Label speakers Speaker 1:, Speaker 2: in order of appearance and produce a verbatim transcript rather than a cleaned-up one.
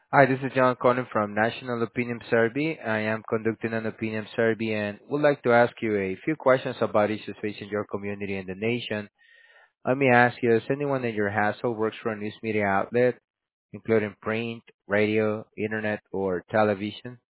Speaker 1: Hi, this is John calling from National Opinion Survey. I am conducting an opinion survey and would like to ask you a few questions about issues facing your community and the nation. Let me ask you, does anyone in your household works for a news media outlet, including print, radio, internet, or television?